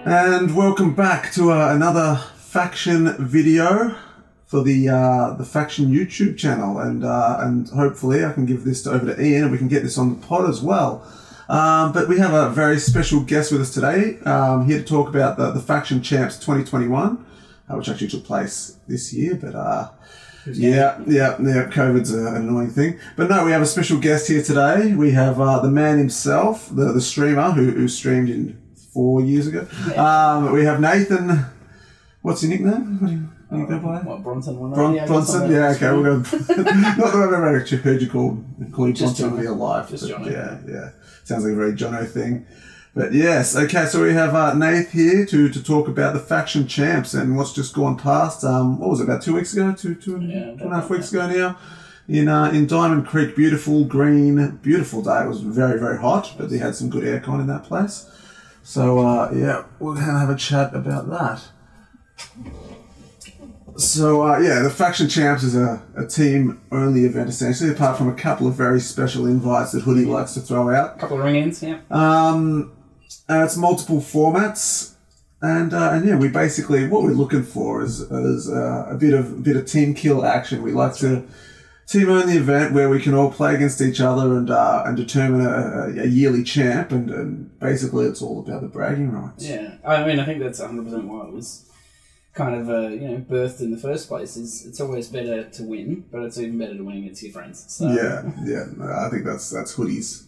And welcome back to another Faction video for the Faction YouTube channel, and hopefully I can give this over to Ian and we can get this on the pod as well. But we have a very special guest with us today, here to talk about the Faction Champs 2021, which actually took place this year, but yeah, COVID's an annoying thing. But no, we have a special guest here today. We have the man himself, the streamer who streamed in 4 years ago. We have Nathan. What's your nickname? What do you go by? What, Bronson? Bronson? Yeah, okay. We'll go. Not that I've ever actually heard you call you Bronson in real life. Just Jono. Yeah. Sounds like a very Jono thing. But yes, okay, so we have Nath here to talk about the Faction Champs and what's just gone past. What was it, about 2 weeks ago? Two and a half weeks ago now? In Diamond Creek, beautiful green, beautiful day. It was very, very hot, but they had some good aircon in that place. So, yeah, we're going to have a chat about that. So, the Faction Champs is a team-only event, essentially, apart from a couple of very special invites that Hoodie likes to throw out. A couple of ring-ins, yeah. It's multiple formats, and yeah, we basically, what we're looking for is a bit of team kill action. We like to team-only event where we can all play against each other and determine a yearly champ, and basically it's all about the bragging rights. Yeah, I mean, I think that's 100% why it was kind of birthed in the first place. Is it's always better to win, but it's even better to win against your friends. So. Yeah. I think that's Hoodie's.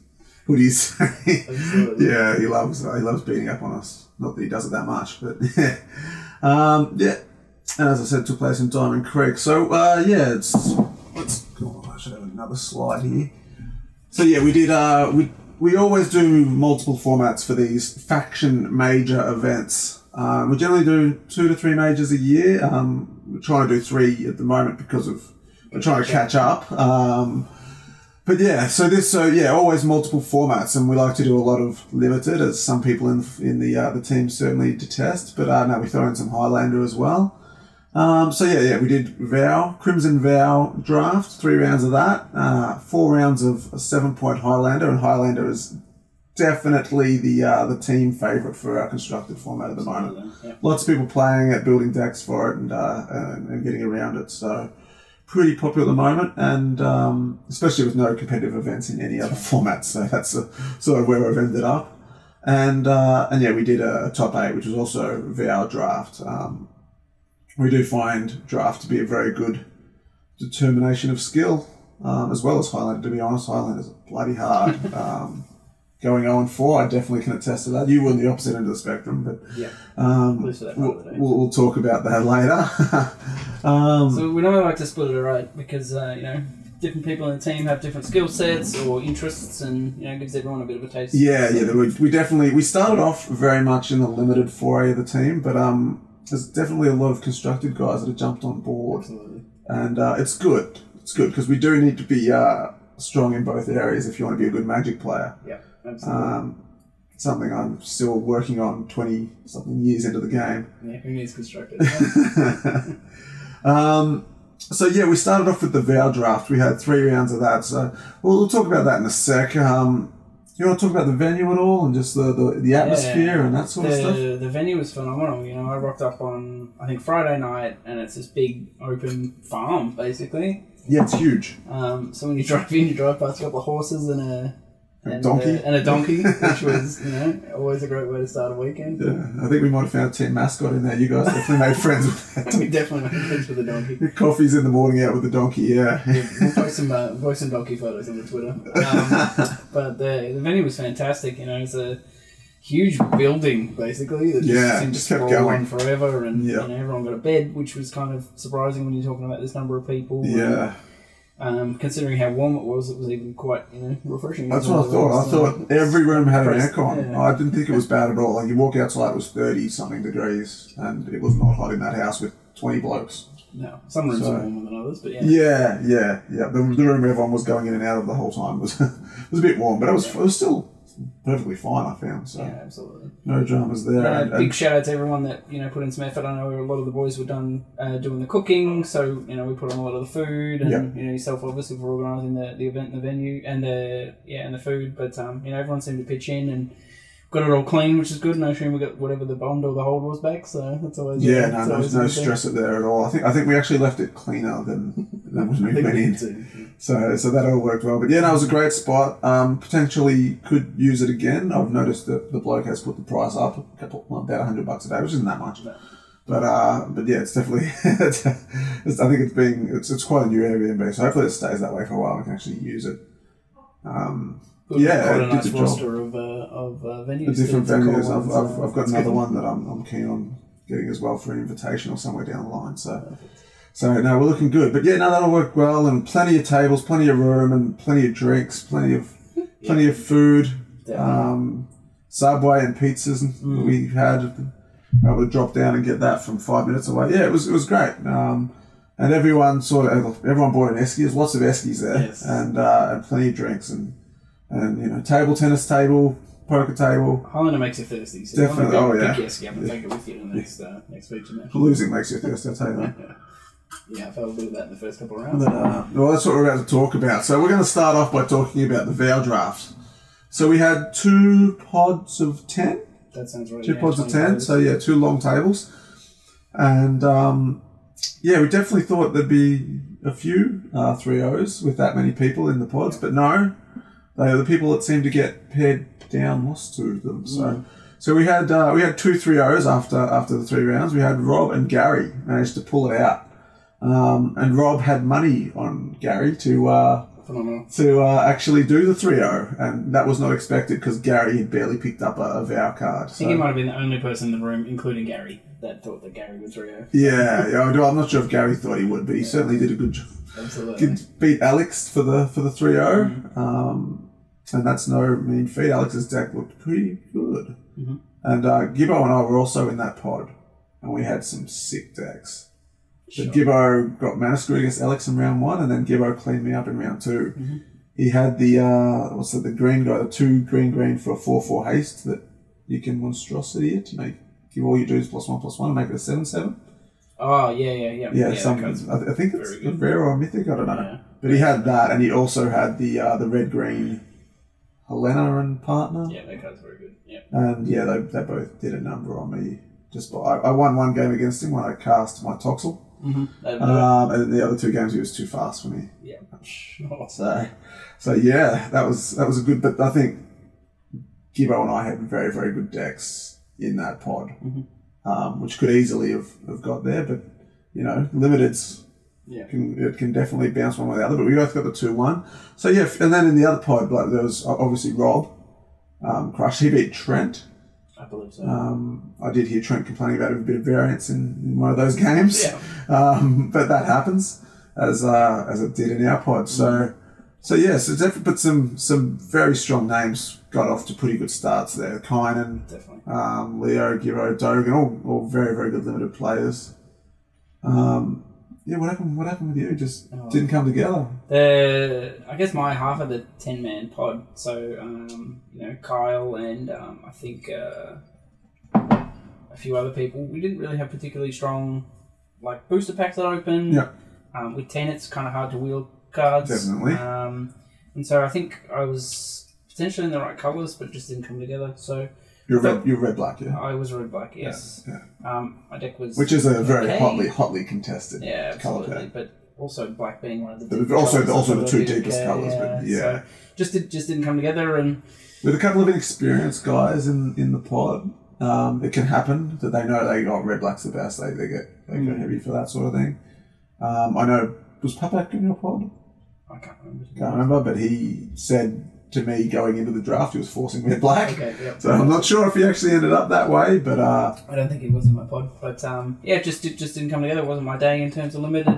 Yeah, he loves beating up on us. Not that he does it that much, but yeah. Yeah. And as I said, it took place in Diamond Creek. So I should have another slide here. So yeah, we did. We always do multiple formats for these Faction major events. We generally do 2 to 3 majors a year. We're trying to do 3 at the moment because we're trying to catch up. But yeah, always multiple formats, and we like to do a lot of limited, as some people in the team certainly detest. But no, we throw in some Highlander as well. We did Crimson Vow draft, 3 rounds of that, 4 rounds of a 7-point Highlander, and Highlander is definitely the team favourite for our constructed format at the moment. Yeah. Lots of people playing it, building decks for it, and getting around it. So pretty popular at the moment, and especially with no competitive events in any other format. So that's sort of where we've ended up. And we did a top 8, which was also VO draft. We do find draft to be a very good determination of skill, as well as Highlander. To be honest, Highlander is bloody hard. Going 0-4, I definitely can attest to that. You were on the opposite end of the spectrum, but yeah, we'll talk about that later. So we normally like to split it right because different people in the team have different skill sets or interests, and gives everyone a bit of a taste. Yeah, we started off very much in the limited foray of the team, but there's definitely a lot of constructed guys that have jumped on board. Absolutely. And it's good. It's good because we do need to be strong in both areas if you want to be a good Magic player. Yeah, absolutely. Something I'm still working on 20-something years into the game. Yeah, who needs constructed? We started off with the Vow draft. We had 3 rounds of that. So we'll talk about that in a sec. You want to talk about the venue at all and just the atmosphere and that sort of stuff? The venue was phenomenal. I rocked up on, I think, Friday night, and it's this big open farm, basically. Yeah, it's huge. So when you drive in, you drive past a couple of horses and a donkey, which was always a great way to start a weekend. Yeah, I think we might have found a team mascot in there. You guys definitely made friends with that. We definitely made friends with the donkey. Coffees in the morning out with the donkey. Yeah, we'll post some donkey photos on the Twitter. But the venue was fantastic. It's a huge building basically that just kept going forever, and everyone got a bed, which was kind of surprising when you're talking about this number of people. Yeah. Considering how warm it was even quite refreshing. That's what I thought. I thought every room had an aircon. Yeah. I didn't think it was bad at all. Like, you walk outside, it was 30-something degrees, and it was not hot in that house with 20 blokes. No, some rooms are warmer than others, but yeah. Yeah. The room everyone was going in and out of the whole time was was a bit warm, but it was still perfectly fine, I found. So yeah, absolutely. No dramas there. Big shout out to everyone that put in some effort. I know a lot of the boys were doing the cooking, so we put on a lot of the food, and yourself obviously for organising the event and the venue and the food. But everyone seemed to pitch in, and got it all clean, which is good. No shame we got whatever the bond or the hold was back, so that's always no stress it there at all. I think we actually left it cleaner than when we went in. So that all worked well. But yeah, no, it was a great spot. Potentially could use it again. I've noticed that the bloke has put the price up about $100 a day, which isn't that much. No. But yeah, it's definitely. I think it's quite a new Airbnb, so hopefully it stays that way for a while. We can actually use it. Quite a nice roster of venues. The different venues. I've got another one that I'm keen on getting as well for an invitation or somewhere down the line. So no, we're looking good. But yeah, no, that'll work well, and plenty of tables, plenty of room, and plenty of drinks, plenty of food. Subway and pizzas we had. Able to drop down and get that from 5 minutes away. Yeah, it was great. And everyone bought an esky. There's lots of eskies there, and plenty of drinks and table tennis table, poker table. Highlander makes you thirsty. So definitely. Pick esky up and take it with you to the next feature match. Losing makes you thirsty. I'll tell you that. Yeah, I felt a bit of that in the first couple of rounds. Well, that's what we're about to talk about. So we're going to start off by talking about the VOW draft. So we had 2 pods of 10. That sounds right. 2 pods of 10, so yeah, 2 long tables. And we definitely thought there'd be a few 3-0s with that many people in the pods, but no, they are the people that seem to get paired down, lost 2 of them. So we had 2 3-0s after the 3 rounds. We had Rob and Gary managed to pull it out. And Rob had money on Gary to actually do the 3-0, and that was not expected because Gary had barely picked up a VOW card. I think he might have been the only person in the room, including Gary, that thought that Gary would 3-0. Yeah, I'm not sure if Gary thought he would, but he certainly did a good job. Absolutely. Beat Alex for the 3-0, and that's no mean feat. Alex's deck looked pretty good. Mm-hmm. And Gibbo and I were also in that pod, and we had some sick decks. Sure. But Gibbo got mana screwed against Alex in round 1, and then Gibbo cleaned me up in round 2. Mm-hmm. He had the green guy, the 2 green for a 4/4 haste that you can monstrosity it to give all you do is +1/+1 and make it a 7/7. Oh yeah. I think it's a rare or a mythic, I don't know. Yeah. But he had that, and he also had the red green Helena and partner. Yeah, that card's very good. Yeah. And yeah, they both did a number on me. I won 1 game against him when I cast my Toxel. Mm-hmm. And the other 2 games he was too fast for me. Yeah, sure. So yeah, that was a good. But I think Gibbo and I had very, very good decks in that pod, which could easily have got there. But limiteds, it can definitely bounce one way or the other. But we both got the 2-1. So yeah, and then in the other pod, there was obviously Rob, Crush. He beat Trent. I believe so. I did hear Trent complaining about a bit of variance in one of those games. Yeah. But that happens as it did in our pod. So yes, it's definitely put some very strong names got off to pretty good starts there. Kynan, Leo, Giro, Dogan, all very, very good limited players. What happened with you? Just didn't come together. I guess my half of the 10-man pod. So Kyle and I think a few other people. We didn't really have particularly strong booster packs that open. Yeah. With 10, it's kind of hard to wheel cards. Definitely. And so I think I was potentially in the right colours, but just didn't come together. So. You're red black, yeah. I was red black, yes. Yeah. My deck was which is a very hotly contested colour pack. But also black being one of the also the 2 deepest colours, but yeah. So just didn't come together, and with a couple of inexperienced guys in the pod, it can happen that they know they got red black's the best. They go heavy for that sort of thing. I know, was Papak in your pod? I can't remember, but he said to me going into the draft, he was forcing red black. Okay, yep. So I'm not sure if he actually ended up that way, but I don't think he was in my pod. But just didn't come together. It wasn't my day in terms of limited.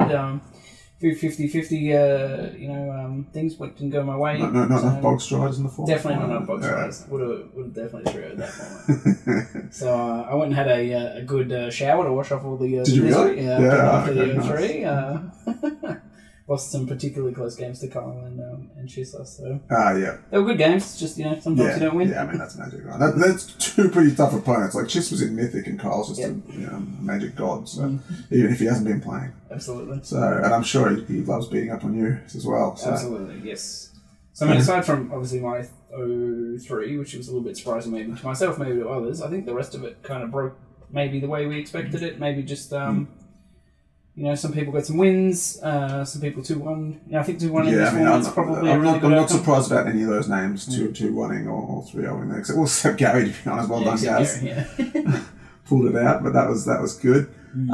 50-50, things didn't go my way. Not enough bog striders in the form. Definitely not enough bog striders. Would have definitely threw that format. So I went and had a good shower to wash off all the. Did you really? Yeah. After the O3. Lost some particularly close games to Kyle and Chisla, so yeah, they were good games. Just sometimes you don't win. Yeah, I mean that's Magic, right? That's 2 pretty tough opponents. Like Chis was in Mythic and Kyle's just a Magic god. So even if he hasn't been playing, absolutely. So and I'm sure he loves beating up on you as well. So. Absolutely, yes. So, I mean, aside from, obviously, my 03, which was a little bit surprising maybe to myself, maybe to others, I think the rest of it kind of broke maybe the way we expected it. Maybe just, some people got some wins, some people 2-1. I think 2-1 in this format is probably I'm not surprised about any of those names, 2-1-ing or 3-0-ing there, except Gary, to be honest. Well done, guys. Pulled it out, but that was good.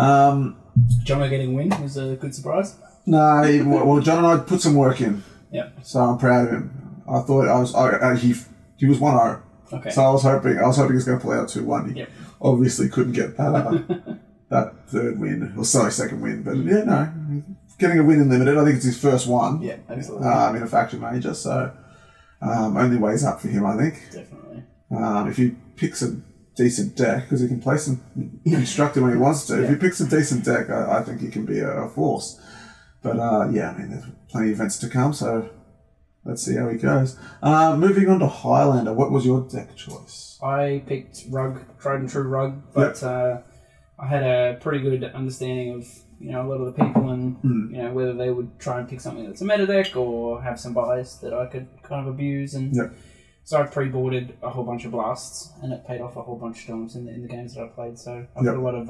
Jono getting a win was a good surprise. No, well, John and I put some work in. Yeah. So I'm proud of him. I thought he was 1-0. Okay. So I was hoping he was going to pull out 2-1. He obviously couldn't get that third win, or second win. But getting a win in limited. I think it's his first one. Yeah, absolutely. In a faction major, so only ways up for him, I think. Definitely. If he picks a decent deck, because he can play some instructor when he wants to. If he picks a decent deck, I think he can be a force. But there's plenty of events to come, so let's see how he goes. Moving on to Highlander, what was your deck choice? I picked Rug, tried and true Rug, but I had a pretty good understanding of a lot of the people and whether they would try and pick something that's a meta deck or have some bias that I could kind of abuse. And so I pre-boarded a whole bunch of blasts, and it paid off a whole bunch of times in the games that I played. So I put a lot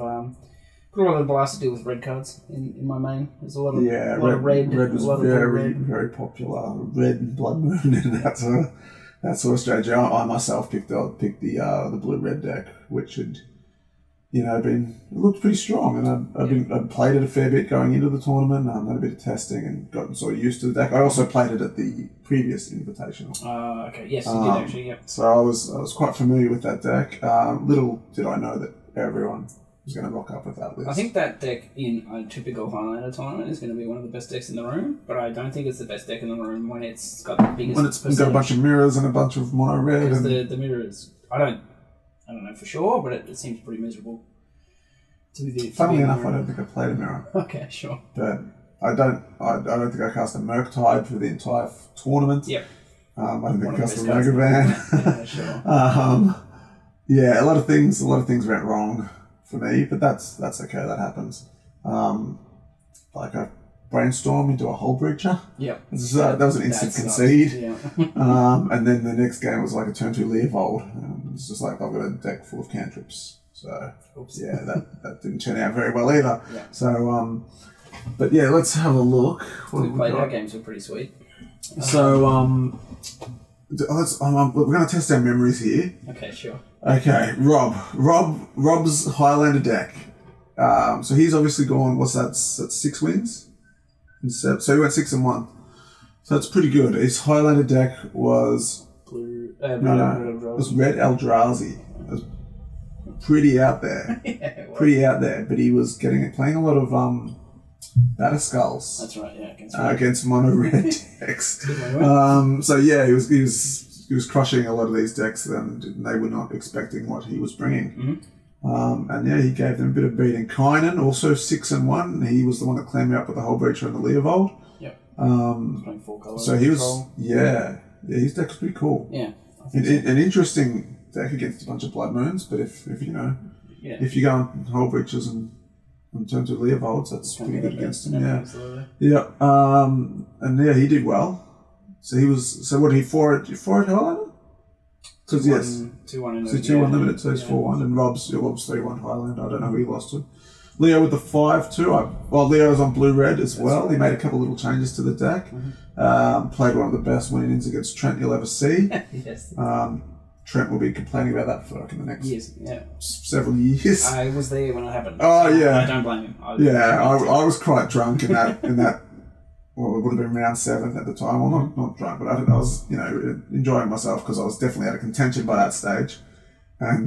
of blasts to deal with red cards in my main. There's a lot of red. Red was very popular. Red and Blood Moon and that sort of strategy. I myself picked the blue-red deck, which had looked pretty strong, and I'd played it a fair bit going into the tournament. Had a bit of testing and gotten sort of used to the deck. I also played it at the previous Invitational. Okay, yes, you did actually. Yep. So I was quite familiar with that deck. Little did I know that everyone was going to rock up with that list. I think that deck in a typical Highlander tournament is going to be one of the best decks in the room, but I don't think it's the best deck in the room when it's got the biggest. When it's got a bunch of mirrors and a bunch of mono red. Because the mirrors, I don't know for sure, but it seems pretty miserable. Funnily enough, I don't think I played a mirror. Okay, sure. But I don't think I cast a Murktide for the entire tournament. Yep. I don't think I cast a Rogovan. Yeah, sure. A lot of things went wrong for me, but that's okay. That happens. Like a brainstorm into a Hull Breacher. Yep. That was an instant concede. Yeah. And then the next game was like a turn 2 Leovold. It's just like I've got a deck full of cantrips. So that didn't turn out very well either. Yeah. So but yeah, let's have a look. We played our games were pretty sweet. So we're going to test our memories here. Okay, sure. Okay, Rob's Highlander deck. So he's obviously gone. What's that? That's 6 wins. So he went 6-1. So that's pretty good. His Highlander deck was blue. It was red Eldrazi. It was pretty out there. Pretty out there. But he was playing a lot of Batterskulls. That's right. Yeah, against mono red decks. So yeah, he was crushing a lot of these decks, and they were not expecting what he was bringing. Mm-hmm. And he gave them a bit of beating. Kynan, also 6-1. He was the one that clammed me up with the Hull Breacher and the Leovold. Yep. Playing 4 colors. So he was, his deck was pretty cool. Yeah. An interesting deck against a bunch of Blood Moons, but if you go on Hull Breachers and in terms of Leovolds, that's pretty good against him. Yeah. Absolutely. Yeah. And he did well. So he was. So what? He 4 at Highlander? Because 2-1 So 2-1 limited. So he's 4-1, and Rob's 3-1 Highlander. I don't know who he lost to. Leo with the 5-2. Leo's on blue-red as well. Right. He made a couple of little changes to the deck. Mm-hmm. Played one of the best winnings against Trent you'll ever see. Yes. Trent will be complaining about that for the next several years. I was there when it happened. Oh, yeah. I don't blame him. I was quite drunk in that. Well, it would have been round 7 at the time. Well, not drunk, but I was, enjoying myself because I was definitely out of contention by that stage. And,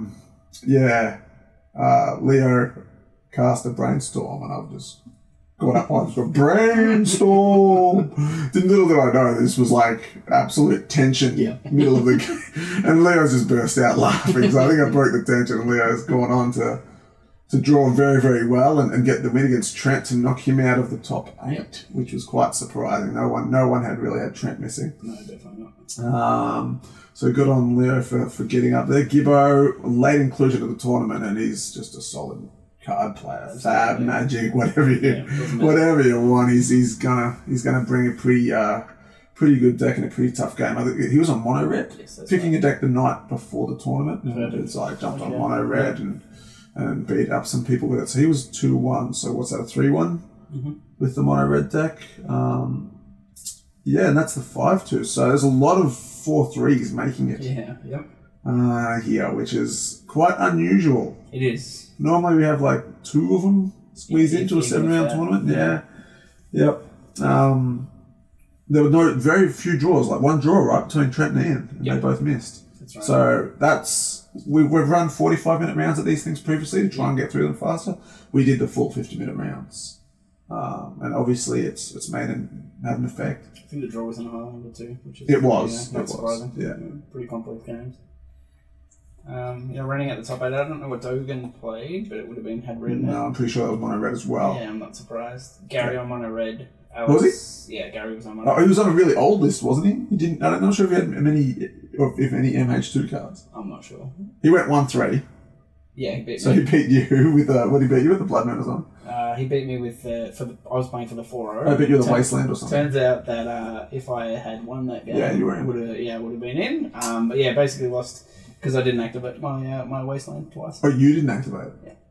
Leo cast a Brainstorm, and I've just got up on a Brainstorm. Little did I know this was like absolute tension, middle of the game. And Leo's just burst out laughing. So I think I broke the tension, and Leo's gone on to draw very, very well and get the win against Trent to knock him out of the top 8, which was quite surprising. No one had really had Trent missing. No, definitely not. So good on Leo for getting up there. Gibbo, late inclusion of the tournament, and he's just a solid card player. Fab, Magic, whatever you want. He's gonna bring a pretty good deck in a pretty tough game. I think he was on mono red, picking a deck the night before the tournament. And it's like jumped on mono red and beat up some people with it. So he was 2-1. So what's that, a 3-1 with the mono red deck? And that's the 5-2. So there's a lot of 4-3s making it. Yeah, yep. Here, which is quite unusual. It is. Normally we have like 2 of them squeezed into a 7-round tournament. Yeah. Yep. There were very few draws, like one draw, right, between Trent and Ian, and they both missed. That's right. So we've run 45-minute rounds at these things previously to try and get through them faster. We did the full 50-minute rounds. And obviously it's made had an effect. I think the draw was in Highlander too, which is not surprising. Yeah. Pretty complex games. Running at the top 8, I don't know what Dogan played, but it would have had red in it. No, I'm pretty sure that was mono red as well. Yeah, I'm not surprised. Gary on mono red. Was he? Yeah, Gary was on mono red. Oh, he was on a really old list, wasn't he? He didn't. I'm not sure if he had many, or if any MH2 cards. I'm not sure. He went 1-3. Yeah, he beat me. So he beat you with what did he beat you with, the Blood Moon or something? He beat me with I was playing for the 4-0. I beat you with the Wasteland or something. Turns out that if I had won that game, you were in. would have been in. But yeah, basically lost because I didn't activate my Wasteland twice. Oh, you didn't activate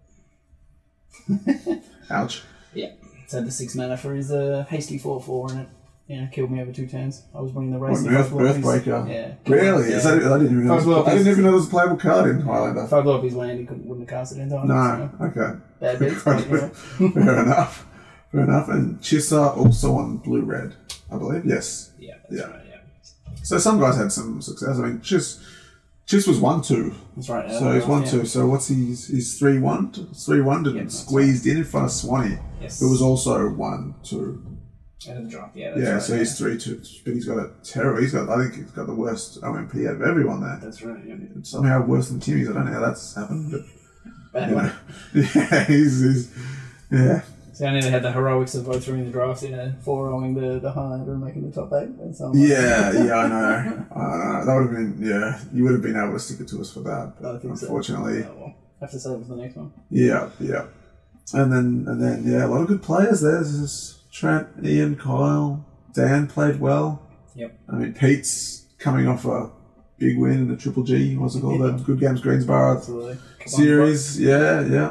it? Yeah. Ouch. Yeah. So the 6 mana for his hasty 4/4 and it. Yeah, killed me over 2 turns. I was winning the race. Earthbreaker. Yeah. Really? Yeah. I didn't even know. I didn't even know there was a playable card in Highlander. If I blew up his land, he wouldn't have cast it in time. No. Okay. Bad beats. Fair enough. And Chissa also on blue-red, I believe. Yes. Yeah, that's right, yeah. So some guys had some success. I mean, Chiss was 1-2. That's right. So he's 1-2. Yeah. So what's he's 3-1? 3-1 and squeezed in front of Swanee, who was also 1-2. Out of the drop, yeah. That's right, so he's 3-2, but he's got a terror. I think he's got the worst OMP out of everyone there. That's right. Yeah. Somehow worse than Timmy's. I don't know how that's happened, but bad he's yeah. So I nearly had the heroics of both winning the draft, 4-0ing the Highlander and making the top 8. And so I know. That would have been you would have been able to stick it to us for that. But I think unfortunately, so. Have to save it for the next one. Yeah. And then a lot of good players there. There's Trent, Ian, Kyle, Dan played well. Yep. I mean, Pete's coming off a big win in the Triple G. What's it called? The Good Games Greensboro series. Yeah.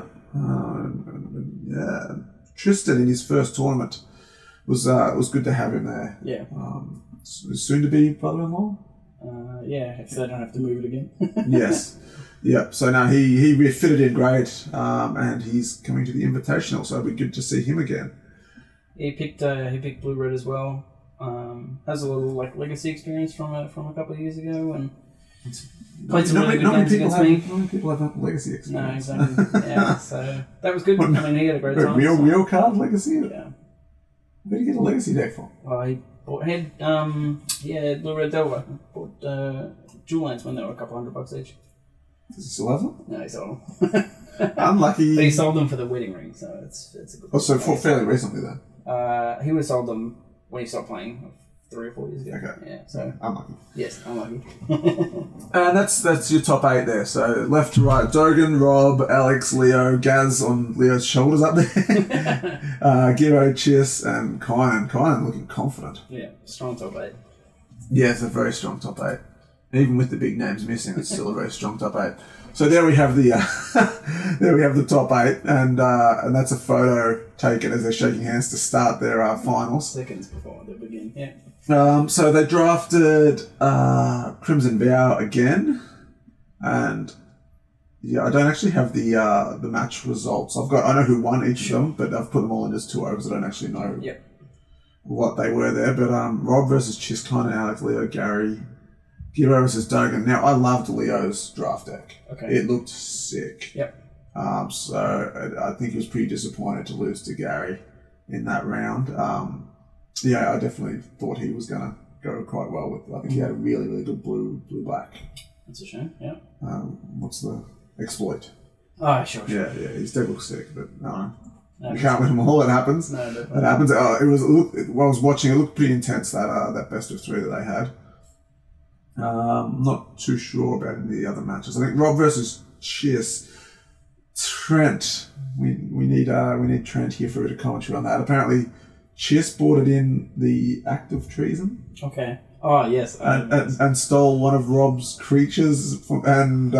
Tristan in his first tournament was good to have him there. Yeah. Soon to be brother-in-law. If they don't have to move it again. Yes. Yep. So now he fitted in great, and he's coming to the Invitational. So it'll be good to see him again. He picked blue red as well. Has a little legacy experience from a couple of years ago and played some really good games against me. Not many people have legacy experience. No, exactly. Yeah, so that was good. I mean, he had a great time. Real card legacy. Yeah. Where did you get a legacy deck from? He had blue red Delver. Bought Jewel Lands when they were a couple $100 each. Does he still have them? No, he sold them. Unlucky. But he sold them for the wedding ring, so it's a good. So fairly recently then. He would have sold them when he stopped playing 3 or 4 years ago. Okay. Yeah. So unlucky. Yes, unlucky. And that's your top 8 there. So left to right, Dogan, Rob, Alex, Leo, Gaz on Leo's shoulders up there. Giro, Chiss, and Kynan. Kynan looking confident. Yeah, strong top 8. Yeah, it's a very strong top 8. Even with the big names missing, it's still a very strong top 8. So there we have the top 8, and that's a photo taken as they're shaking hands to start their finals. Seconds before they begin, yeah. So they drafted Crimson Vow again, and I don't actually have the match results. I know who won each of them, but I've put them all in as 2 overs. I don't actually know what they were there. But Rob versus Chiss, Kynan, Alex, Leo, Gary. Giro versus Dogan. Now, I loved Leo's draft deck. Okay. It looked sick. Yep. So I think he was pretty disappointed to lose to Gary in that round. I definitely thought he was going to go quite well with it. I think he had a really, really good blue-black. That's a shame, yeah. What's the exploit? Oh, sure. Yeah, his deck looks sick, but no. You can't win them all. It happens. No, it happens. While I was watching, it looked pretty intense, that best of 3 that they had. I'm not too sure about any of the other matches. I think Rob versus Chiss. Trent. We need Trent here for a commentary on that. Apparently, Chiss brought it in the act of treason. Okay. Oh, yes. And stole one of Rob's creatures and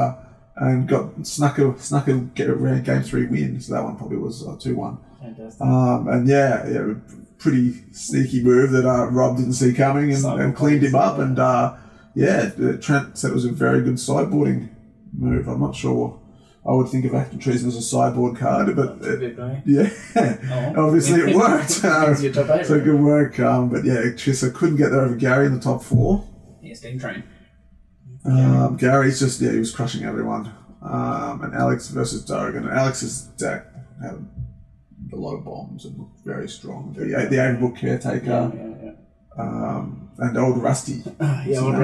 snuck a game 3 win. So that one probably was 2-1. Fantastic. And yeah, pretty sneaky move that Rob didn't see coming and cleaned him up. And Trent said it was a very good sideboarding move. I'm not sure I would think of Act of Treason as a sideboard card, but obviously it worked. So good work. But yeah, Chissa couldn't get there over Gary in the top 4. Yeah, Steam Train. Gary's just, he was crushing everyone. And Alex versus Dogan. Alex's deck had a lot of bombs and looked very strong. The Overbook Caretaker. And old Rusty. Old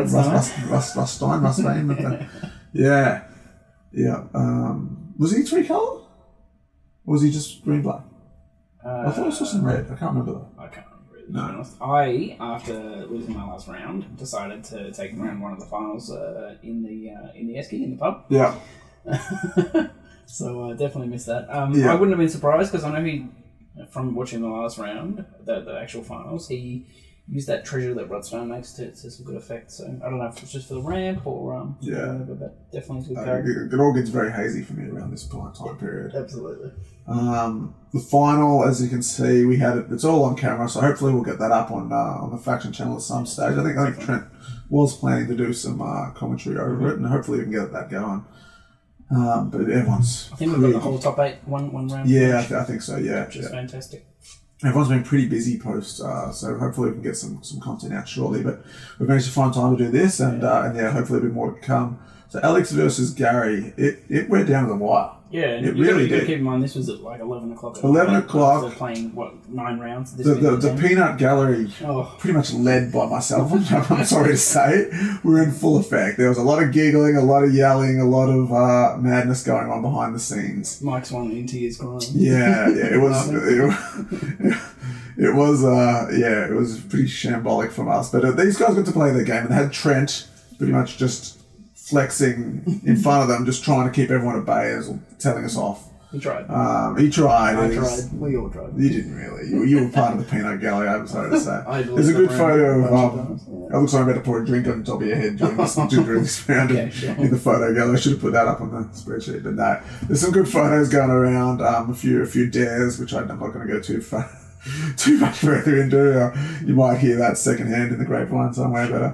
Rustbane. Yeah. Yeah. Was he 3-color? Or was he just green-black? I thought I saw some red. I can't remember though. I can't remember either, to be honest. I, after losing my last round, decided to take round 1 of the finals in the Esky, in the pub. Yeah. So I definitely missed that. I wouldn't have been surprised because I know from watching the last round, the actual finals, he used that treasure that Bloodstone makes to some good effect. So I don't know if it's just for the ramp or but that definitely is a good card. It all gets very hazy for me around this time period. Absolutely. The final, as you can see, we had it's all on camera, so hopefully we'll get that up on the Faction channel at some stage. I think Trent was planning to do some commentary over it, and hopefully we can get that going. But everyone's... I think we've got the whole top 8 one round. Yeah, I think so, yeah. Which is fantastic. Everyone's been pretty busy post, so hopefully we can get some content out shortly. But we've managed to find time to do this, and hopefully a bit more to come. So Alex versus Gary, it went down to the wire. Yeah, and it really did. Keep in mind this was at like 11 o'clock. 11 o'clock. They're playing 9 rounds. The Peanut Gallery, pretty much led by myself. I'm sorry to say, we're in full effect. There was a lot of giggling, a lot of yelling, a lot of madness going on behind the scenes. Mike's one in tears crying. Yeah, it was. It was pretty shambolic from us. But these guys got to play their game, and they had Trent pretty much just flexing in front of them, just trying to keep everyone at bay, telling us off. He tried. He tried. I tried. We all tried. You didn't really. You were part of the Peanut Gallery, I'm sorry to say. There's a good photo of... It looks like I'm about to pour a drink on top of your head during this round in the photo gallery. I should have put that up on the spreadsheet, but no. There's some good photos going around, a few dares, which I'm not going to go too much further into. You might hear that secondhand in the grapevine somewhere, but...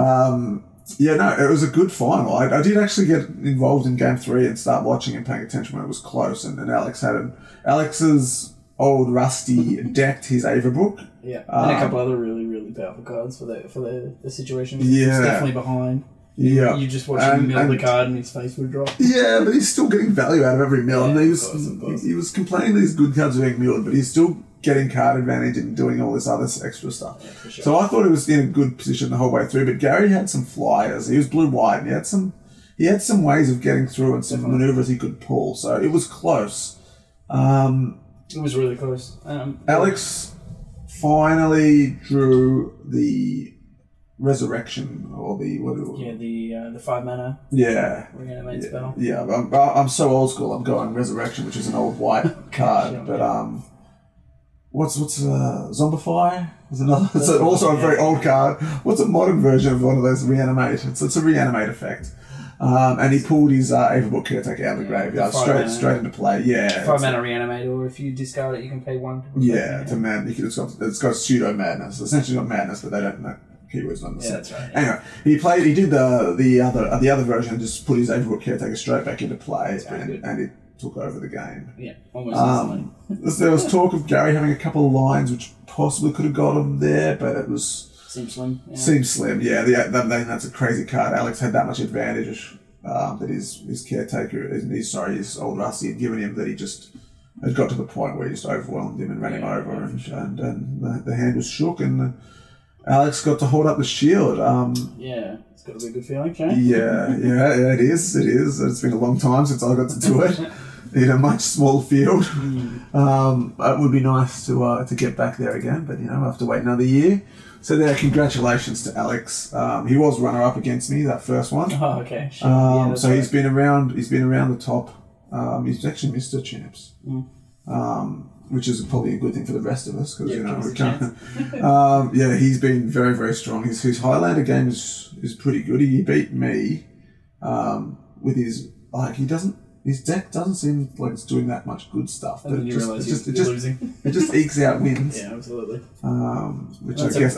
it was a good final. I did actually get involved in Game 3 and start watching and paying attention when it was close, and Alex had it. Alex's old Rusty decked his Overbook. Yeah, and a couple other really, really powerful cards for the situation. Yeah. He was definitely behind. Yeah. You just watch him mill the card and his face would drop. Yeah, but he's still getting value out of every mill. Yeah, and he was complaining that his good cards were being milled, but he's still getting card advantage and doing all this other extra stuff. Yeah, for sure. So I thought he was in a good position the whole way through, but Gary had some flyers. He was blue-white, and he had some ways of getting through and some maneuvers he could pull. So it was close. It was really close. Alex finally drew the Resurrection, or the 5 mana. Yeah. Reanimate spell. Yeah, I'm so old school. I'm going Resurrection, which is an old white card, but what's Zombify? Is another. It's also a very old card. What's a modern version of one of those reanimate? It's a reanimate effect. And he pulled his Overbook Caretaker out of the graveyard straight into play. Yeah, 5 mana reanimate, or if you discard it, you can pay 1. Yeah, to man. It's got pseudo madness. Essentially not madness, but they don't know keywords on the set. That's right. Anyway, he did the other version and just put his Overbook Caretaker straight back into play, and it took over the game. Yeah, almost instantly. There was talk of Gary having a couple of lines which possibly could have got him there, but it was... Seems slim. Yeah. Seems slim, yeah. That's a crazy card. Alex had that much advantage that his caretaker, his old Rusty had given him, that he just had got to the point where he just overwhelmed him and ran him over, and the hand was shook, and Alex got to hold up the shield. It's got to be a good feeling, Shane. Yeah, it is. It's been a long time since I got to do it in a much smaller field. It would be nice to get back there again, but I have to wait another year. So congratulations to Alex. He was runner-up against me, that first one. Oh, okay. Sure. So he's been around the top. He's actually Mr. Champs. which is probably a good thing for the rest of us because we can't. He's been very, very strong. His Highlander game is pretty good. He beat me with his his deck doesn't seem like it's doing that much good stuff. But it just ekes out wins. Yeah, absolutely. Which I guess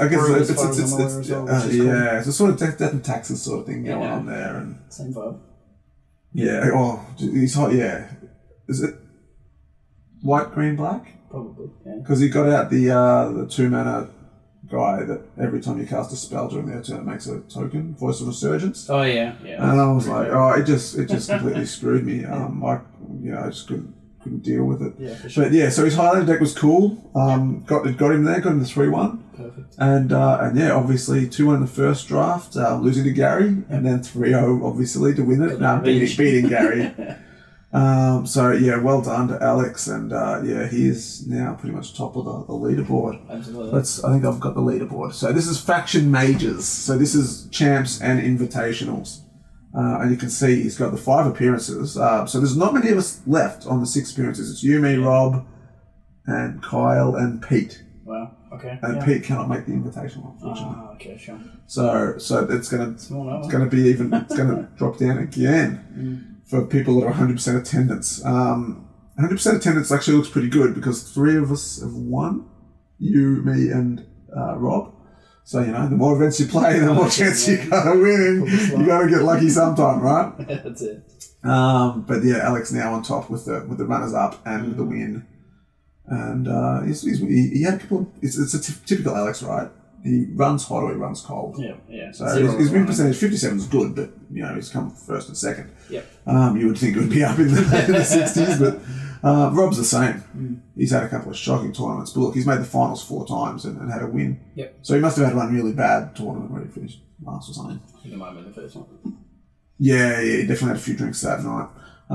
it's a sort of death and taxes sort of thing going on there, and same vibe. Yeah. Oh, he's hot. Yeah. Is it white, green, black? Probably. Yeah. Because he got out the 2-mana guy that every time you cast a spell during their turn it makes a token, Voice of Resurgence. Oh yeah. And I was like, it just completely screwed me. I just couldn't deal with it. Yeah, for sure. But yeah, so his Highlander deck was cool. Got him there, got him to 3-1. Perfect. And obviously 2-1 in the first draft, losing to Gary, and then 3-0 obviously to win it. Beating Gary. Well done to Alex, and he is now pretty much top of the leaderboard. Absolutely. I think I've got the leaderboard. So this is faction majors. So this is champs and invitationals. And you can see he's got the 5 appearances. So there's not many of us left on the 6 appearances. It's you, me, Rob, and Kyle, and Pete. Wow. Okay. And Pete cannot make the invitational, unfortunately. Okay, sure. So it's gonna drop down again. For people that are 100% attendance. 100% attendance actually looks pretty good because 3 of us have won. You, me, and Rob. So, the more events you play, the more chance you got to win. You got to get lucky sometime, right? That's it. But yeah, Alex now on top with the runners-up and the win. And he had a couple of... It's a typical Alex, right? He runs hot or he runs cold. Yeah. So his win percentage, 57 is good, but, he's come first and second. Yep. You would think it would be up in the 60s, but Rob's the same. He's had a couple of shocking tournaments, but look, he's made the finals 4 times and had a win. Yep. So he must have had one really bad tournament where he finished last or something. I think it might have been the first one. Yeah, he definitely had a few drinks that night.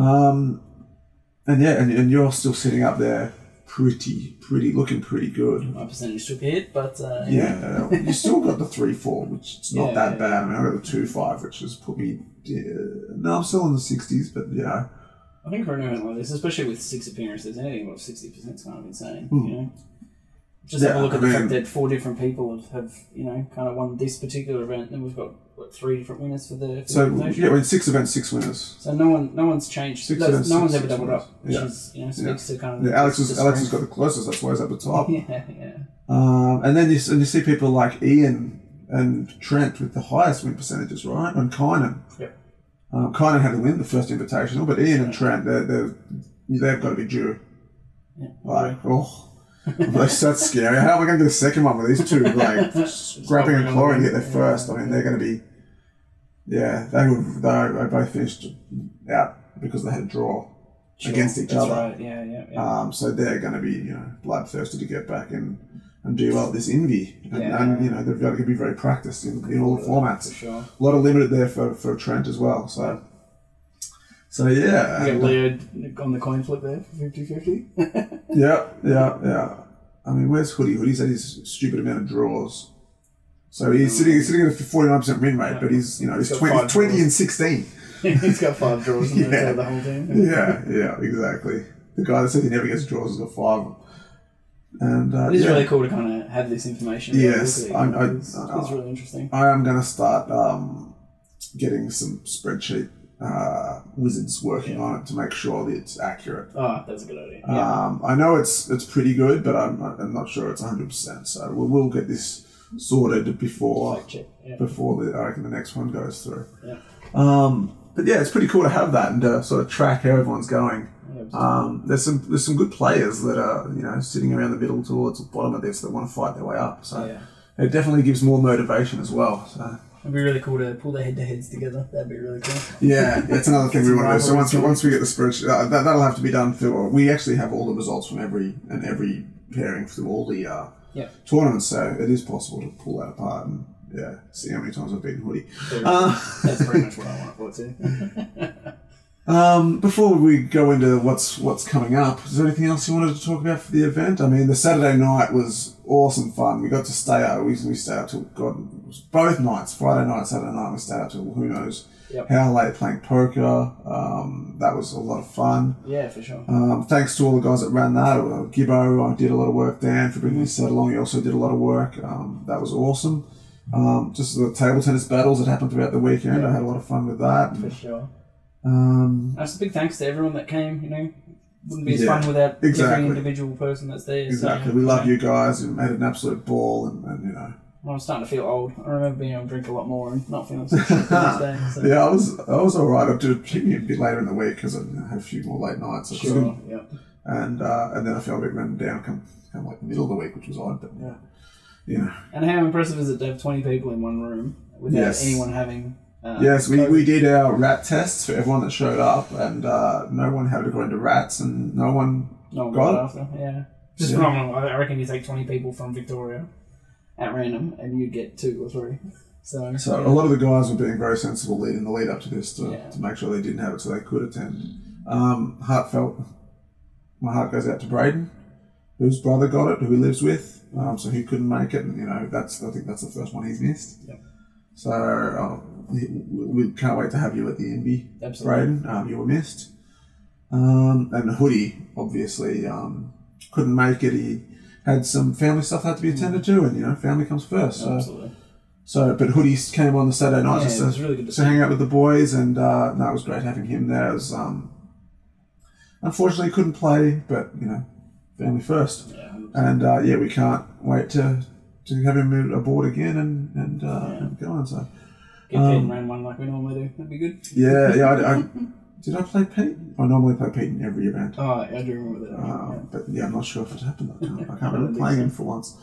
And you're still sitting up there pretty, looking pretty good. My percentage took a hit, but... you still got the 3-4, which is not that bad. I mean, I got the 2-5, which has put me... no, I'm still in the 60s, but, I think for an event like this, especially with 6 appearances, anything above 60% is kind of insane, Just have a look at the fact that 4 different people have kind of won this particular event, and we've got 3 different winners for the in 6 events, 6 winners. So no one's changed. No one's ever doubled up, which is speaks to kind of Alex has got the closest. That's why he's at the top. Yeah. And then you see people like Ian and Trent with the highest win percentages, right? And Kynan. Yep. Kynan had to win the first invitational, but Ian and Trent, they've got to be due. Yeah. That's scary. How am I going to get a second one with these two? Grabbing and clawing to get there first. I mean, they're going to be... Yeah, they both finished out because they had a draw against each other. Right. Yeah. So they're going to be, bloodthirsty to get back and do well at this Envy. And they've got to be very practiced in all the formats. For sure. A lot of limited there for Trent as well. So yeah. You got Leo on the coin flip there for 50-50. Yeah. I mean, where's Hoodie? Hoodie's had his stupid amount of draws. So he's sitting at a 49% win rate, but he's 20 and 16. He's got 5 draws in the whole team. Yeah, exactly. The guy that said he never gets draws has got 5. And it's really cool to kind of have this information. Yes, it's really interesting. I am going to start getting some spreadsheet wizards working on it to make sure that it's accurate. Oh, that's a good idea. I know it's pretty good, but I'm not sure it's 100%. So we'll get this sorted before I reckon the next one goes through. Yeah. But yeah, it's pretty cool to have that and to sort of track how everyone's going. There's some good players that are sitting around the middle towards the bottom of this that want to fight their way up. So it definitely gives more motivation as well. So it'd be really cool to pull the head-to-heads together. That'd be really cool. Yeah, that's another thing we want to do. So once we get the spreadsheet, that'll have to be done through. We actually have all the results from every pairing through all the tournaments. So it is possible to pull that apart and see how many times I've beaten Hoodie. That's pretty much what I want for too. Before we go into what's coming up, is there anything else you wanted to talk about for the event? I mean, the Saturday night was awesome fun. We got to stay out. We stayed up till both nights, Friday night, Saturday night. We stayed up till who knows How Late playing poker. That was a lot of fun. Yeah, for sure. Thanks to all the guys that ran that. Gibbo, I did a lot of work. Dan for bringing his set along. He also did a lot of work. That was awesome. Just the table tennis battles that happened throughout the weekend. I had a lot of fun with that. For sure. That's a big thanks to everyone that came. Wouldn't be as fun without every individual person that's there. Exactly. We love you guys. You made an absolute ball, and I was starting to feel old. I remember being able to drink a lot more and not feeling so shit the next day. So. Yeah, I was all right. I did keep me a bit later in the week because I had a few more late nights. Sure. Yeah. And then I felt a bit run down come like the middle of the week, which was odd. But And how impressive is it to have 20 people in one room without anyone having? Yes, we did our rat tests for everyone that showed up, and no one had to go into rats, and no one got it. After. Yeah, just phenomenal. I reckon you take 20 people from Victoria at random, and you get 2 or 3. So a lot of the guys were being very sensible in the lead up to this to make sure they didn't have it so they could attend. Heartfelt. My heart goes out to Braden, whose brother got it, who he lives with, so he couldn't make it, and I think that's the first one he's missed. Yep. So we can't wait to have you at the Envy, Braden. You were missed. And Hoodie obviously couldn't make it. He had some family stuff that had to be attended to, and family comes first. So, absolutely. But Hoodie came on the Saturday night it was really good to hang out with the boys, and it was great having him there. It was, unfortunately, couldn't play, but family first. Yeah, and we can't wait to have him aboard again and go on. So get paid and ran one like we normally do. That'd be good. Yeah. Did I play Pete? I normally play Pete in every event. Oh, I do remember that. But I'm not sure if it happened. I can't remember playing him for once.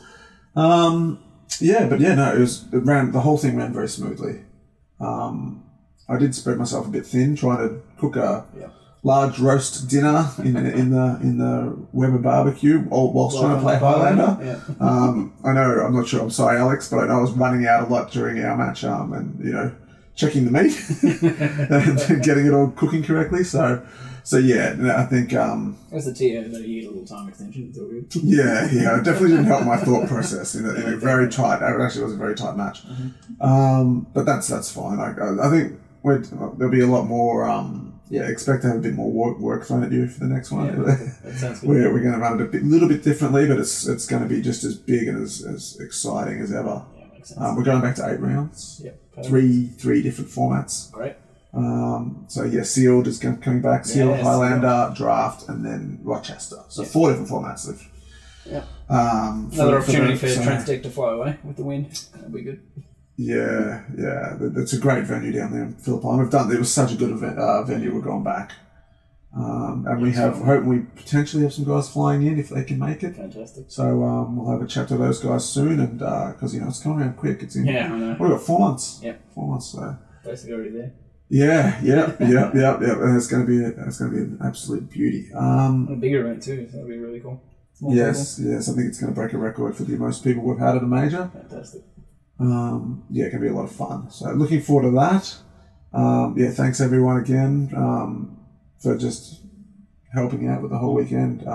The whole thing ran very smoothly. I did spread myself a bit thin, trying to cook a large roast dinner in the Weber barbecue whilst trying to play Highlander. I know, I'm not sure, I'm sorry Alex, but I know I was running out a lot during our match and checking the meat and getting it all cooking correctly. So I think that's the tier that you get a little time extension. It's all good. It definitely didn't help my thought process in a very tight. It actually was a very tight match. But that's fine. I think there'll be a lot more. Expect to have a bit more work thrown at you for the next one. That sounds good. We're going to run it a little bit differently, but it's going to be just as big and as exciting as ever. Yeah, makes sense. We're going back to 8 rounds. Yep. Three different formats. Great. Sealed is coming back. Sealed, Highlander, Draft, and then Rochester. So 4 different formats. Another opportunity for Transdeck to fly away with the wind. That'd be good. Yeah. It's a great venue down there in Philippine. It was such a good event, venue. We're going back. And we hope we potentially have some guys flying in if they can make it. Fantastic. So we'll have a chat to those guys soon, and because it's coming around quick. It's in. I know. We've got 4 months. Yep. 4 months. So basically already there. Yeah. And it's going to be an absolute beauty. A bigger event too, so that'll be really cool. Yes. I think it's going to break a record for the most people we've had at a major. Fantastic. It can be a lot of fun. So looking forward to that. Thanks everyone again for just helping out with the whole weekend.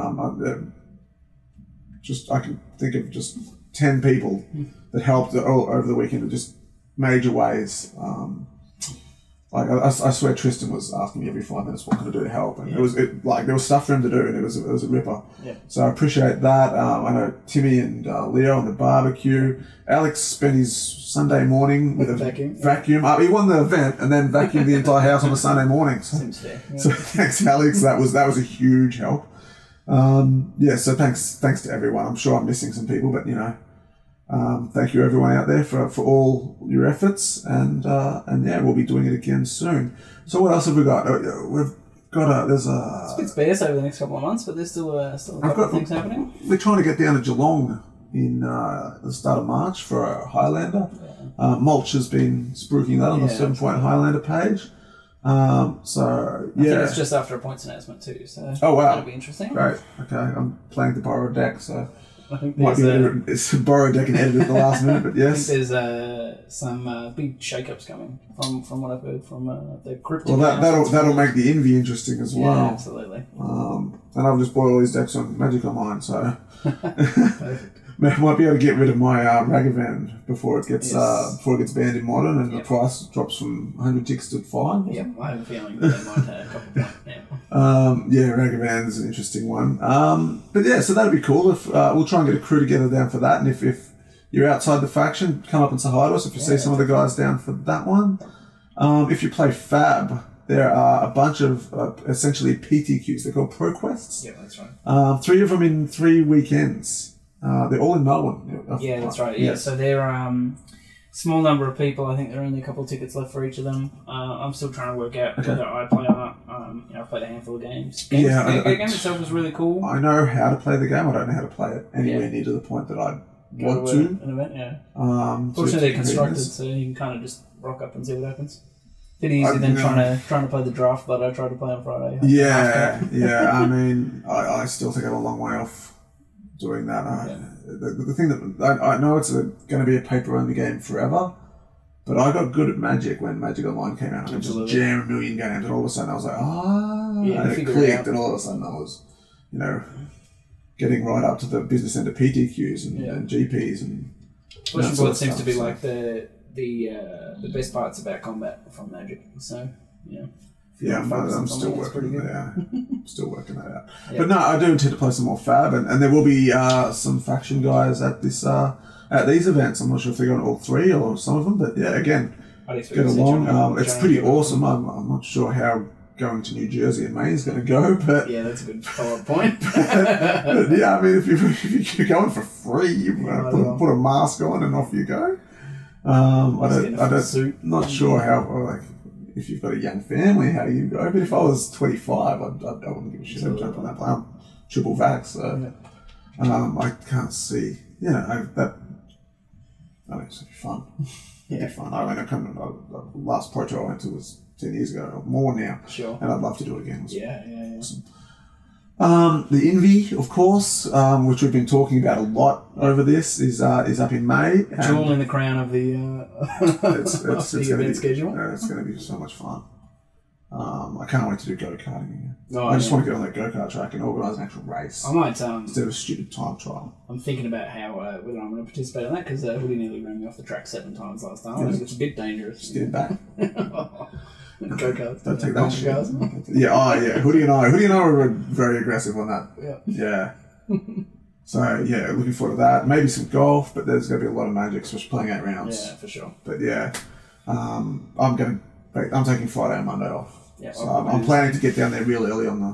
I can think of just 10 people that helped all over the weekend in just major ways. I swear Tristan was asking me every 5 minutes what could I do to help, and there was stuff for him to do, and it was a ripper. Yeah. So I appreciate that. I know Timmy and Leo on the barbecue. Alex spent his Sunday morning with a vacuum. He won the event and then vacuumed the entire house on a Sunday morning. So, seems fair. Yeah. So thanks, Alex. That was a huge help. So thanks to everyone. I'm sure I'm missing some people, but thank you everyone out there for all your efforts, and we'll be doing it again soon. So what else have we got? We've got there's a... It's a bit sparse over the next couple of months, but there's still a couple of things happening. We're trying to get down to Geelong in the start of March for a Highlander. Mulch has been spruiking that on the 7 Point Highlander page. I think it's just after a points announcement too, so that'll be interesting. Great. Okay, I'm planning to borrow a deck, so I think it's borrow a deck and edit at the last minute, but yes. I think there's some big shake-ups coming from what I've heard from the crypto. Well, that'll make the Envy interesting as well. Yeah, absolutely. And I've just bought all these decks on Magic Online, so perfect. might be able to get rid of my Ragavan before it gets banned in Modern, and the price drops from 100 ticks to 5. Yep, I have a feeling that might have a couple of points now. Ragavan's an interesting one. But yeah, so that'd be cool. If we'll try and get a crew together down for that, and if you're outside the faction, come up and say hi to us if you see some of the guys down for that one. If you play Fab, there are a bunch of essentially PTQs. They're called Pro Quests. Yeah, that's right. 3 of them in 3 weekends. They're all in Melbourne. Yeah, that's right. Yeah, so they're small number of people. I think there are only a couple of tickets left for each of them. I'm still trying to work out whether I play or not. I've played a handful of games. The game itself was really cool. I know how to play the game. I don't know how to play it anywhere near to the point that I want to. An event, yeah. Fortunately, they're constructed, so you can kind of just rock up and see what happens. Bit easier than trying to play the draft that I tried to play on Friday. Yeah. I mean, I still think I'm a long way off doing that. The thing that I know it's going to be a paper-only game forever, but I got good at Magic when Magic Online came out. I could just jam a million games, and all of a sudden I was like, and it clicked, and all of a sudden I was, getting right up to the business end of PTQs and GPs and. Push and seems to be like the best parts about combat from Magic. So I'm still working that out. Still working that out. Yep. But no, I do intend to play some more Fab, and there will be some faction guys at this at these events. I'm not sure if they're going to all 3 or some of them, but yeah, again, get along. It's pretty awesome. I'm not sure how going to New Jersey and Maine is going to go, but yeah, that's a good follow-up point. but yeah, I mean, if you're going for free, you put a mask on and off you go. Not sure how if you've got a young family, how you go. But if I was 25, I wouldn't give a shit. I'd jump on that plane. I'm triple vax, so I can't see. That. I mean, it's fun. It'd be fun. I mean, the last Pro Tour I went to was 10 years ago, or more now. Sure. And I'd love to do it again. Yeah. Awesome. The Envy, of course, which we've been talking about a lot over this, is up in May. Jewel in the crown of the event schedule. It's going to be so much fun. I can't wait to do go-karting again. I just want to get on that go-kart track and organise an actual race. I might instead of a stupid time trial. I'm thinking about how whether I'm going to participate in that, because Hoodie nearly ran me off the track 7 times last time. I think it's a bit dangerous. Just get it back. Go-karts. Don't take that shit. Hoodie and I were very aggressive on that. Yeah. So, looking forward to that. Maybe some golf, but there's going to be a lot of Magic, especially playing 8 rounds. Yeah, for sure. But yeah, I'm taking Friday and Monday off. Yeah, so I'm planning to get down there real early on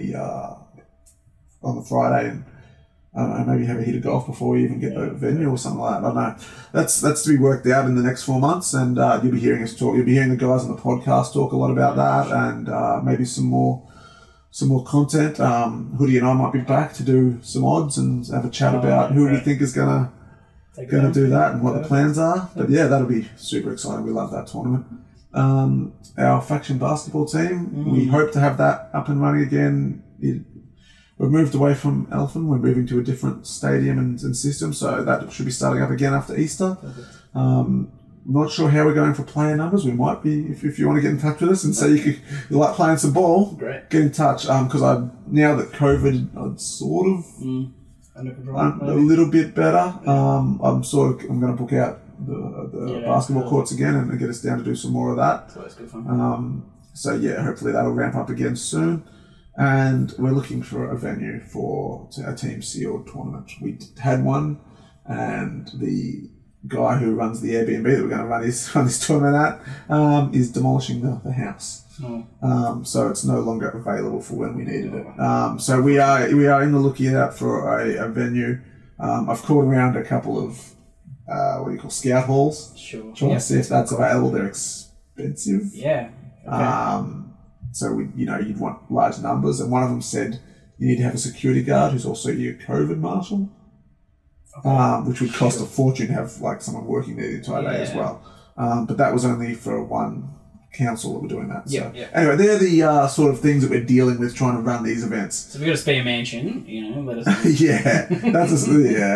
the Friday, and I don't know, maybe have a hit of golf before we even get the venue or something like that. I don't know. That's to be worked out in the next 4 months, and you'll be hearing us talk. You'll be hearing the guys on the podcast talk a lot about that, and maybe some more content. Hoodie and I might be back to do some odds and have a chat about who we think is gonna do that and what the plans are. But yeah, that'll be super exciting. We love that tournament. Our faction basketball team, we hope to have that up and running again. We've moved away from Elphin. We're moving to a different stadium and system, so that should be starting up again after Easter. Not sure how we're going for player numbers. We might be, if you want to get in touch with us and say you like playing some ball, great. Get in touch. Because now that COVID, I'm sort of under control, a little bit better. I'm going to book out the basketball courts again and get us down to do some more of that. So that's good fun. So hopefully that'll ramp up again soon. And we're looking for a venue for a Team Sealed tournament. We had one, and the guy who runs the Airbnb that we're going to run this tournament at is demolishing the house. So it's no longer available for when we needed it. So we are in the lookout for a venue. I've called around a couple of scout halls. Sure. Trying to see if that's available. They're expensive. Yeah. Okay. So you'd want large numbers, and one of them said you need to have a security guard who's also your COVID marshal, which would cost a fortune to have someone working there the entire day as well. But that was only for one council that were doing that. So anyway, they're the sort of things that we're dealing with trying to run these events. So if we've got a spare mansion, let us know. Yeah, that's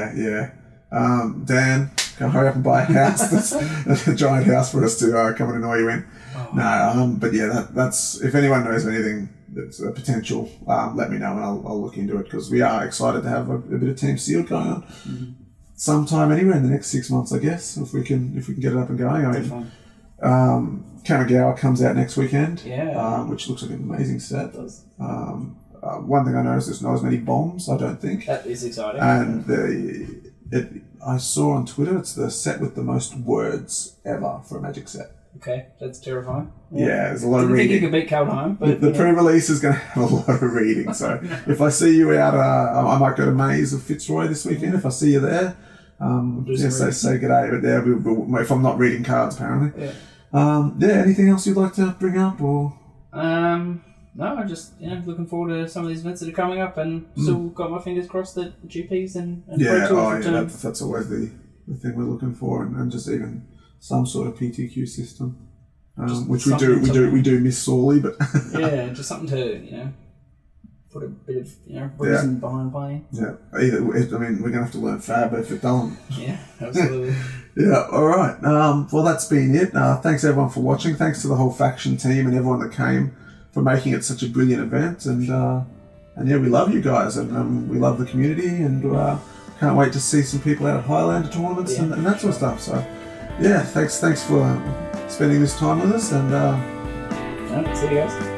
Dan, go hurry up and buy a house. That's a giant house for us to come and annoy you in. But yeah, that's if anyone knows anything that's a potential, let me know and I'll look into it, because we are excited to have a bit of Team Sealed going on. sometime anywhere in the next 6 months, I guess, if we can get it up and going. I mean, Kamigawa comes out next weekend, which looks like an amazing set. It does. One thing I noticed, there's not as many bombs, I don't think. That is exciting. And I saw on Twitter, it's the set with the most words ever for a Magic set. Okay, that's terrifying. Yeah, there's a lot of reading. I think you could beat Kaldheim, but the pre-release is going to have a lot of reading. So if I see you out, I might go to Maze of Fitzroy this weekend. If I see you there, say good day. But there, if I'm not reading cards, apparently. Anything else you'd like to bring up, or? No, I'm just looking forward to some of these events that are coming up, and still got my fingers crossed that GPs and Pro Tours return. That's always the thing we're looking for, and just even some sort of PTQ system, which we do miss sorely, but just something to put a bit of reason behind playing. Yeah, we're gonna have to learn Fab if it doesn't. Yeah, absolutely. All right. Well, that's been it. Thanks everyone for watching. Thanks to the whole faction team and everyone that came for making it such a brilliant event. And we love you guys, and we love the community, and can't wait to see some people out at Highlander tournaments and that sort of stuff. So, thanks for spending this time with us, and see you guys.